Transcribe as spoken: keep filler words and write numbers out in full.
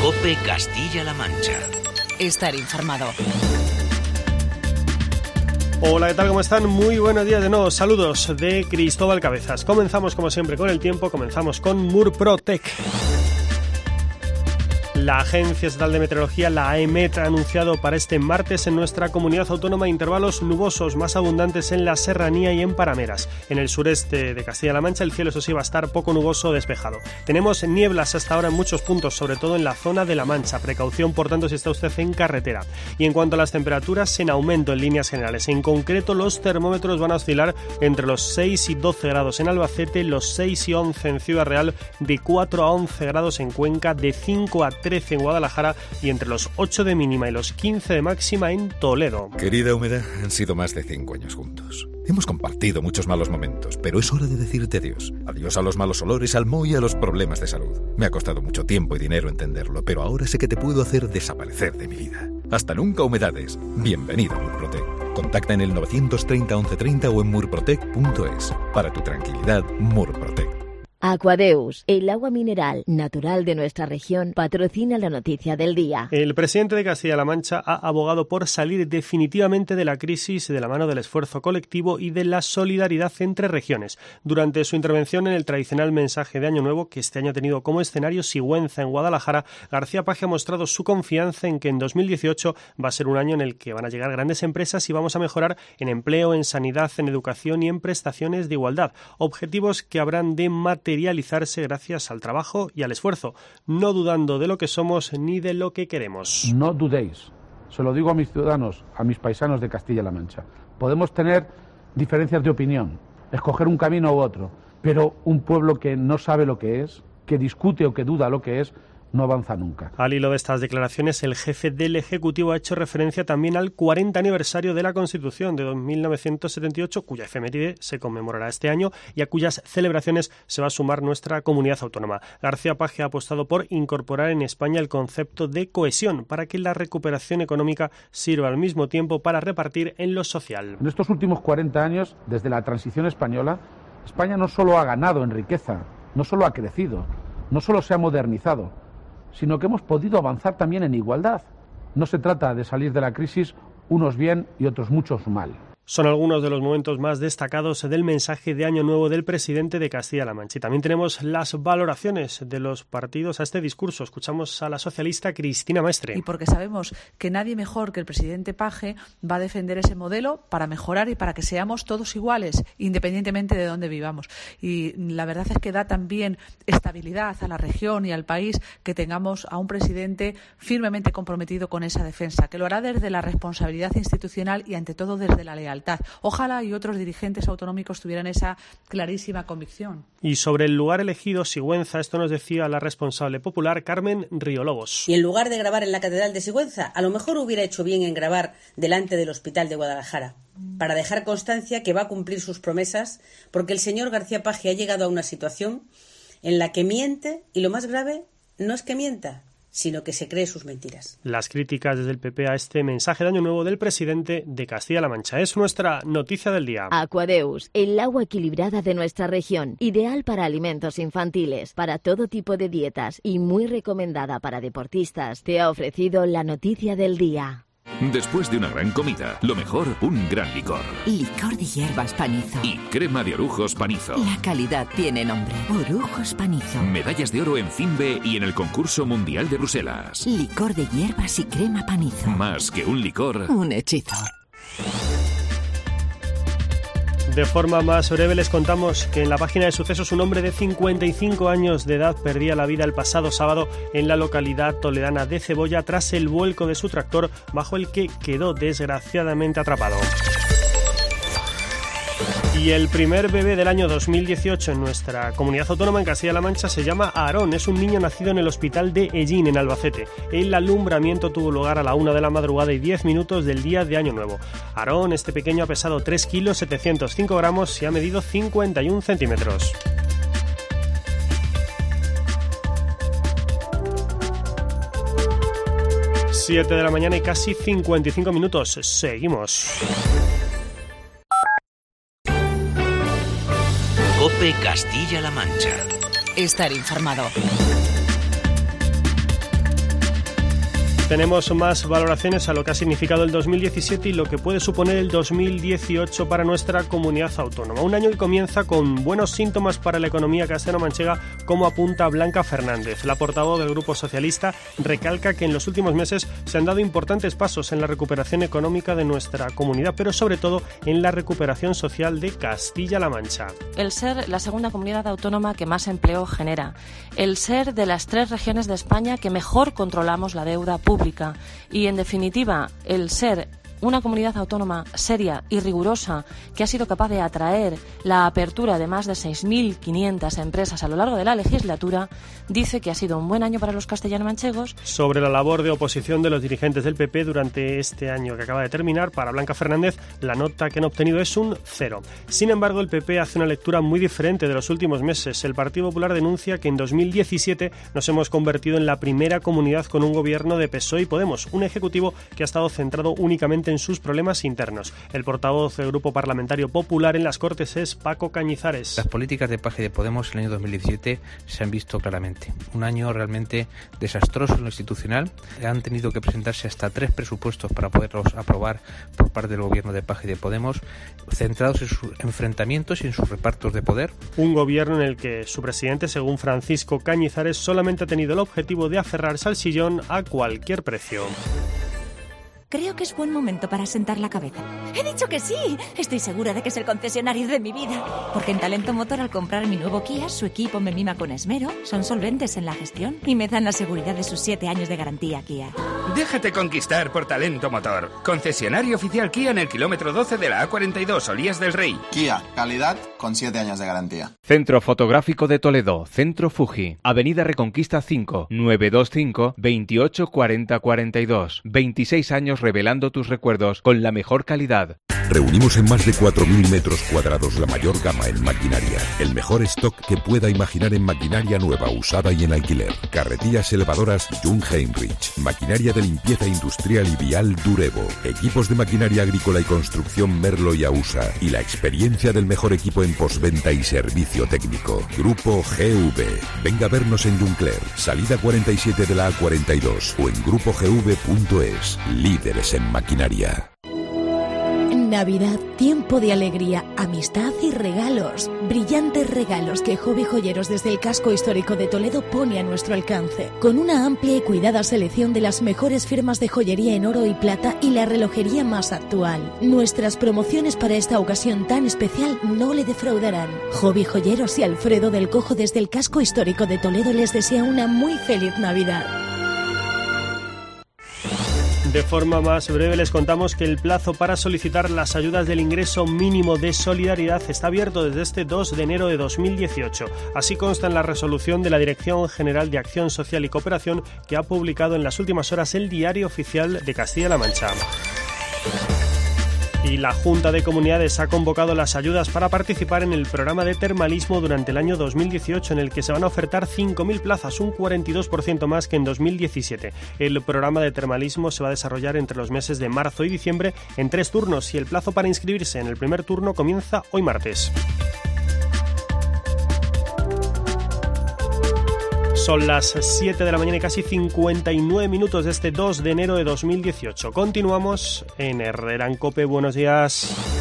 COPE Castilla-La Mancha. Estar informado. Hola, ¿qué tal? ¿Cómo están? Muy buenos días de nuevo. Saludos de Cristóbal Cabezas. Comenzamos como siempre con el tiempo, comenzamos con Murprotec. La Agencia Estatal de Meteorología, la AEMET, ha anunciado para este martes en nuestra comunidad autónoma intervalos nubosos más abundantes en la serranía y en parameras. En el sureste de Castilla-La Mancha el cielo, eso sí, va a estar poco nuboso o despejado. Tenemos nieblas hasta ahora en muchos puntos, sobre todo en la zona de La Mancha. Precaución, por tanto, si está usted en carretera. Y en cuanto a las temperaturas, en aumento en líneas generales. En concreto, los termómetros van a oscilar entre los seis y doce grados en Albacete, los seis y once en Ciudad Real, de cuatro a once grados en Cuenca, de cinco a trece en Guadalajara y entre los ocho de mínima y los quince de máxima en Toledo. Querida Humedad, han sido más de cinco años juntos. Hemos compartido muchos malos momentos, pero es hora de decirte adiós. Adiós a los malos olores, al moho y a los problemas de salud. Me ha costado mucho tiempo y dinero entenderlo, pero ahora sé que te puedo hacer desaparecer de mi vida. Hasta nunca, Humedades. Bienvenido a Murprotec. Contacta en el novecientos treinta once treinta o en murprotec punto es. Para tu tranquilidad, Murprotec. Aquadeus, el agua mineral natural de nuestra región, patrocina la noticia del día. El presidente de Castilla-La Mancha ha abogado por salir definitivamente de la crisis de la mano del esfuerzo colectivo y de la solidaridad entre regiones. Durante su intervención en el tradicional mensaje de Año Nuevo, que este año ha tenido como escenario Sigüenza en Guadalajara, García Paje ha mostrado su confianza en que en dos mil dieciocho va a ser un año en el que van a llegar grandes empresas y vamos a mejorar en empleo, en sanidad, en educación y en prestaciones de igualdad. Objetivos que habrán de materializar realizarse gracias al trabajo y al esfuerzo, no dudando de lo que somos ni de lo que queremos. No dudéis, se lo digo a mis ciudadanos, a mis paisanos de Castilla-La Mancha. Podemos tener diferencias de opinión, escoger un camino u otro, pero un pueblo que no sabe lo que es, que discute o que duda lo que es, no avanza nunca. Al hilo de estas declaraciones, el jefe del Ejecutivo ha hecho referencia también al cuarenta aniversario de la Constitución de mil novecientos setenta y ocho, cuya efeméride se conmemorará este año y a cuyas celebraciones se va a sumar nuestra comunidad autónoma. García Paje ha apostado por incorporar en España el concepto de cohesión para que la recuperación económica sirva al mismo tiempo para repartir en lo social. En estos últimos cuarenta años, desde la transición española, España no solo ha ganado en riqueza, no solo ha crecido, no solo se ha modernizado, sino que hemos podido avanzar también en igualdad. No se trata de salir de la crisis unos bien y otros muchos mal. Son algunos de los momentos más destacados del mensaje de Año Nuevo del presidente de Castilla-La Mancha. Y también tenemos las valoraciones de los partidos a este discurso. Escuchamos a la socialista Cristina Maestre. Y porque sabemos que nadie mejor que el presidente Paje va a defender ese modelo para mejorar y para que seamos todos iguales, independientemente de dónde vivamos. Y la verdad es que da también estabilidad a la región y al país que tengamos a un presidente firmemente comprometido con esa defensa, que lo hará desde la responsabilidad institucional y ante todo desde la lealtad. Ojalá y otros dirigentes autonómicos tuvieran esa clarísima convicción. Y sobre el lugar elegido, Sigüenza, esto nos decía la responsable popular Carmen Riolobos. Y en lugar de grabar en la Catedral de Sigüenza, a lo mejor hubiera hecho bien en grabar delante del Hospital de Guadalajara, para dejar constancia que va a cumplir sus promesas, porque el señor García Paje ha llegado a una situación en la que miente, y lo más grave no es que mienta, sino que se cree sus mentiras. Las críticas desde el P P a este mensaje de Año Nuevo del presidente de Castilla-La Mancha. Es nuestra noticia del día. Aquadeus, el agua equilibrada de nuestra región, ideal para alimentos infantiles, para todo tipo de dietas y muy recomendada para deportistas, te ha ofrecido la noticia del día. Después de una gran comida, lo mejor, un gran licor. Licor de hierbas Panizo. Y crema de orujos Panizo. La calidad tiene nombre. Orujos Panizo. Medallas de oro en FINBE y en el concurso mundial de Bruselas. Licor de hierbas y crema Panizo. Más que un licor, un hechizo. De forma más breve les contamos que en la página de sucesos un hombre de cincuenta y cinco años de edad perdía la vida el pasado sábado en la localidad toledana de Cebolla tras el vuelco de su tractor bajo el que quedó desgraciadamente atrapado. Y el primer bebé del año dos mil dieciocho en nuestra comunidad autónoma en Castilla-La Mancha se llama Aarón. Es un niño nacido en el hospital de Ellín, en Albacete. El alumbramiento tuvo lugar a la una de la madrugada y diez minutos del día de Año Nuevo. Aarón, este pequeño, ha pesado tres kilos setecientos cinco gramos y ha medido cincuenta y un centímetros. siete de la mañana y casi cincuenta y cinco minutos. Seguimos. COPE Castilla-La Mancha. Estar informado. Tenemos más valoraciones a lo que ha significado el dos mil diecisiete y lo que puede suponer el dos mil dieciocho para nuestra comunidad autónoma. Un año que comienza con buenos síntomas para la economía castellano-manchega, como apunta Blanca Fernández. La portavoz del Grupo Socialista recalca que en los últimos meses se han dado importantes pasos en la recuperación económica de nuestra comunidad, pero sobre todo en la recuperación social de Castilla-La Mancha. El ser la segunda comunidad autónoma que más empleo genera. El ser de las tres regiones de España que mejor controlamos la deuda pública. Y, en definitiva, el ser una comunidad autónoma seria y rigurosa que ha sido capaz de atraer la apertura de más de seis mil quinientas empresas a lo largo de la legislatura, dice que ha sido un buen año para los castellano-manchegos. Sobre la labor de oposición de los dirigentes del P P durante este año que acaba de terminar, para Blanca Fernández, la nota que han obtenido es un cero. Sin embargo, el P P hace una lectura muy diferente de los últimos meses. El Partido Popular denuncia que en dos mil diecisiete nos hemos convertido en la primera comunidad con un gobierno de P S O E y Podemos, un ejecutivo que ha estado centrado únicamente en sus problemas internos. El portavoz del Grupo Parlamentario Popular en las Cortes es Paco Cañizares. Las políticas de Paje y de Podemos en el año dos mil diecisiete se han visto claramente. Un año realmente desastroso en lo institucional. Han tenido que presentarse hasta tres presupuestos para poderlos aprobar por parte del gobierno de Paje y de Podemos, centrados en sus enfrentamientos y en sus repartos de poder. Un gobierno en el que su presidente, según Francisco Cañizares, solamente ha tenido el objetivo de aferrarse al sillón a cualquier precio. Creo que es buen momento para sentar la cabeza. ¡He dicho que sí! Estoy segura de que es el concesionario de mi vida. Porque en Talento Motor, al comprar mi nuevo Kia, su equipo me mima con esmero, son solventes en la gestión y me dan la seguridad de sus siete años de garantía Kia. Déjate conquistar por Talento Motor. Concesionario oficial Kia en el kilómetro doce de la A cuarenta y dos, Olías del Rey. Kia, calidad con siete años de garantía. Centro Fotográfico de Toledo, Centro Fuji, Avenida Reconquista cinco, nueve dos cinco, veintiocho cuarenta cuarenta y dos. veintiséis años revelando tus recuerdos con la mejor calidad. Reunimos en más de cuatro mil metros cuadrados la mayor gama en maquinaria. El mejor stock que pueda imaginar en maquinaria nueva, usada y en alquiler. Carretillas elevadoras Jung Heinrich. Maquinaria de limpieza industrial y vial Durevo. Equipos de maquinaria agrícola y construcción Merlo y Ausa. Y la experiencia del mejor equipo en postventa y servicio técnico. Grupo G V. Venga a vernos en Juncler, salida cuarenta y siete de la A cuarenta y dos o en grupo g v punto es. Líderes en maquinaria. Navidad, tiempo de alegría, amistad y regalos. Brillantes regalos que Hobby Joyeros desde el casco histórico de Toledo pone a nuestro alcance. Con una amplia y cuidada selección de las mejores firmas de joyería en oro y plata y la relojería más actual. Nuestras promociones para esta ocasión tan especial no le defraudarán. Hobby Joyeros y Alfredo del Cojo desde el casco histórico de Toledo les desea una muy feliz Navidad. De forma más breve les contamos que el plazo para solicitar las ayudas del ingreso mínimo de solidaridad está abierto desde este dos de enero de dos mil dieciocho. Así consta en la resolución de la Dirección General de Acción Social y Cooperación que ha publicado en las últimas horas el Diario Oficial de Castilla-La Mancha. Y la Junta de Comunidades ha convocado las ayudas para participar en el programa de termalismo durante el año dos mil dieciocho, en el que se van a ofertar cinco mil plazas, un cuarenta y dos por ciento más que en dos mil diecisiete. El programa de termalismo se va a desarrollar entre los meses de marzo y diciembre en tres turnos y el plazo para inscribirse en el primer turno comienza hoy martes. Son las siete de la mañana y casi cincuenta y nueve minutos de este dos de enero de dos mil dieciocho. Continuamos en Herrera en Cope. Buenos días.